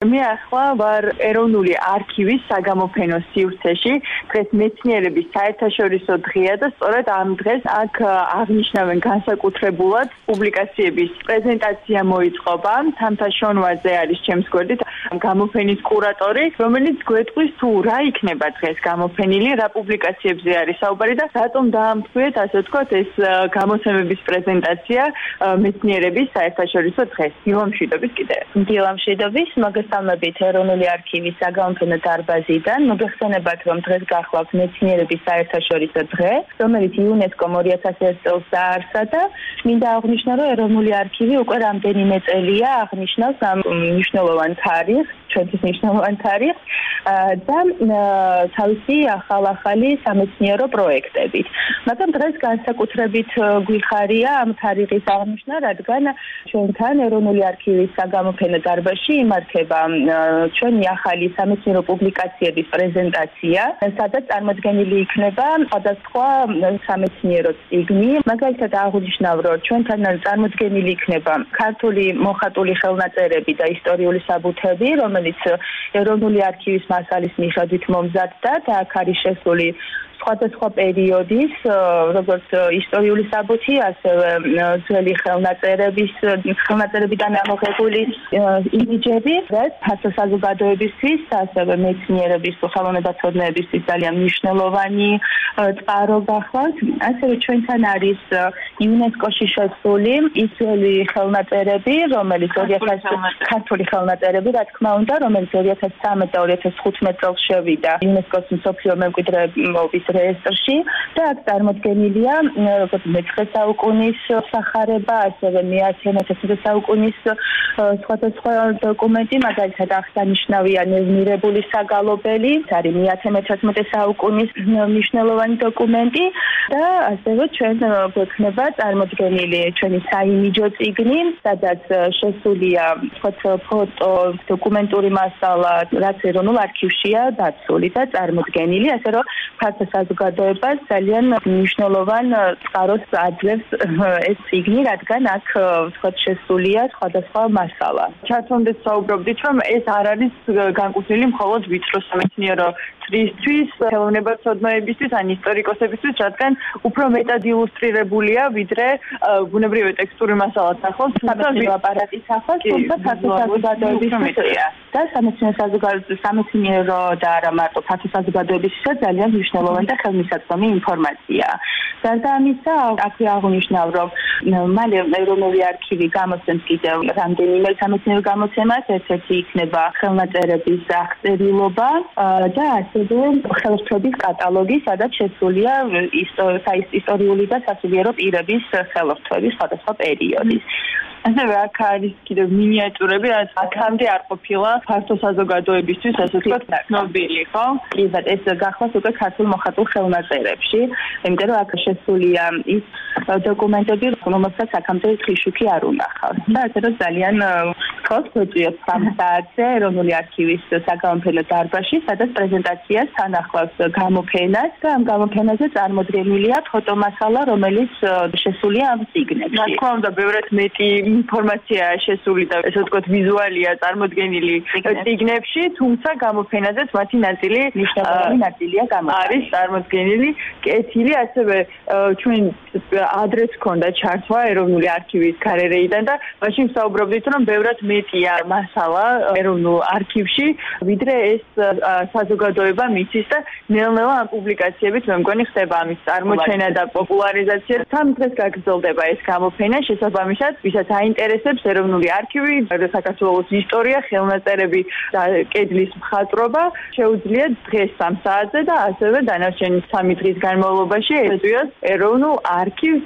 მე ახლა ვარ ეროვნული არქივის საგამოფენო სივრცეში. დღეს მეცნიერების საერთაშორისო დღეა და სწორედ ამ დღეს აქ აღნიშნავენ განსაკუთრებულად პუბლიკაციების პრეზენტაცია მოიწყობა. თამთა შონვაძე არის ჩემს გვერდით, გამოფენის კურატორი, რომელიც გვეტყვის თუ რა იქნება დღეს გამოფენილი, რა პუბლიკაციებზე არის საუბარი და რატომ დაამთხვიეთ, ასე ვთქვათ, ეს გამოცემების პრეზენტაცია მეცნიერების საერთაშორისო დღეს. დილამშვიდობის კიდევ. დილამშვიდობის, მოგესალმებით ეროვნული არქივის საგამოფენო დარბაზიდან. მოგეხსენებათ, რომ დღეს გახლავთ მეცნიერების საერთაშორისო დღე, რომელიც იუნესკომ 2001 წელს დაარსა და მინდა აღვნიშნო, რომ ეროვნული არქივი უკვე რამდენიმე წელია აღნიშნავს ამ მნიშვნელოვან თარიღს, ჩვენთვის მნიშვნელოვან თარიღს და თავისი ახალ-ახალი სამეცნიერო პროექტებით. მაგრამ დღეს განსაკუთრებით გვიხარია ამ თარიღის აღნიშვნა, რადგან ჩვენთან ეროვნული არქივის საგამოფენო დარბაზში იმართება ჩვენი ახალი სამეცნიერო პუბლიკაციების პრეზენტაცია, სადაც წარმოდგენილი იქნება სხვადასხვა სამეცნიერო წიგნი. მაგალითად აღვნიშნავ, რომ ჩვენთან წარმოდგენილი იქნება ქართული მოხატული ხელნაწერები და ისტორიული საბუთები, რომელიც ეროვნული არქივის მასალის მიხედვით მომზადდა და აქ არის შესული სხვადასხვა პერიოდის, როგორც ისტორიული საბუთი, ასევე ძველი ხელნაწერებიდან ამოღებული იმიჯები, რაც ფართო საზოგადოებისთვის, ასევე მეცნიერების ხელოვნებათმცოდნეებისთვის ძალიან მნიშვნელოვანი წყარო გახლავთ. ასევე ჩვენთან არის იუნესკოში შესული ის ძველი ხელნაწერები, რომელიც ქართული ხელნაწერები, რა თქმა უნდა, რომელიც 2013 და 2015 წელს შევიდა იუნესკოს მსოფლიო მემკვიდრეობის რეესტრში და აქ წარმოდგენილია როგორც მე-9 საუკუნის სახარება, ასევე მე-11 საუკუნის სხვადასხვა დოკუმენტი, მაგალითად აღსანიშნავია ნევნირებული საგალობელი, არის მე-11 საუკუნის მნიშვნელოვანი დოკუმენტი და ასევე ჩვენ გვექნება წარმოდგენილი ჩვენი საიმიჯო წიგნი, სადაც შესულია ფოტო, დოკუმენტური მასალა, რაც ეროვნულ არქივშია დაცული და წარმოდგენილი, ასე რომ ფართო საზოგადოებას ძალიან მნიშვნელოვან წყაროს აძლევს ეს წიგნი, რადგან აქ ვთქვათ შესულია სხვადასხვა მასალა. ჩათვალეთ საუბრობდით, რომ ეს არ არის განკუთვნილი მხოლოდ ვიწრო სამეცნიერო წრისთვის, ხელოვნებათმცოდნეებისთვის, ან ისტორიკოსებისთვის, რადგან უფრო მეტად ილუსტრირებულია, ვიდრე ბუნებრივი ტექსტური მასალაც ახლავს, სამეცნიერო აპარატის ახლავს, თუმცა ფართო საზოგადოებისთვია. და სამეცნიერო და არა მარტო ფართო საზოგადოებისთვისაც ძალიან მნიშვნელოვანი და ხელმისაწვდომი ინფორმაცია. გარდა ამისა, აქვე აღვნიშნავ, რომ მალე ეროვნული არქივი გამოსცემს კიდევ რამდენიმე სამეცნიერო გამოცემას, ერთ-ერთი იქნება ხელნაწერების აღწერილობა და ასევე ხელოსნობის კატალოგი, სადაც შესულია ისტორიული და სასულიერო პირების ხელოსნები სხვადასხვა პერიოდის. ასევე აქ არის კიდევ მინიატურები, რაც აქამდე არ ყოფილა ფართო საზოგადოებისთვის, ასე ვთქვათ, ცნობილი, ხო? კი, ეს გახლავთ უკვე ქართულ მოხატულ ხელნაწერებში, იმიტომ რომ აქ შესულია ის დოკუმენტები, რომელსაც აქამდე ხიშუქი არ უნახავს. და ასე რომ ძალიან ხოს გვეწიოთ 3 საათზე ეროვნული არქივის საგამოფენო დარბაზში, სადაც პრეზენტაციას თან ახლავს გამოფენას და ამ გამოფენაზე წარმოდგენილია ფოტომასალა, რომელიც შესულია ამ წიგნებში. რა თქმა უნდა, ბევრად მეტი ინფორმაციაა შესული და ესე ვთქვათ ვიზუალია წარმოდგენილი წიგნებში, თუმცა გამოფენაზეც მათი ნაწილი ნაწილია არის წარმოდგენილი, კეთილი, ასევე ჩვენ ადრესს ჰქონდა ჩართვა ეროვნული არქივის კარერეიდან და მაშინ ვსაუბრობდით, რომ ბევრად მეტია მასალა ეროვნულ არქივში, ვიდრე ეს საზოგადოება მიცის და ნელ-ნელა ამ პუბლიკაციებით მე მგონი ხდება ამის წარმოჩენა და პოპულარიზაცია. 3 დღეს გაგრძელდება ეს გამოფენა, შესაბამისად, ვისაც აინტერესებს ეროვნული არქივი, საქართველოს ისტორია, ხელნაწერები და კედლის მხატვრობა, შეუძლიათ დღეს 3 საათზე და ასევე დანარჩენი 3 დღის განმავლობაში ეწვიოს ეროვნულ არქივს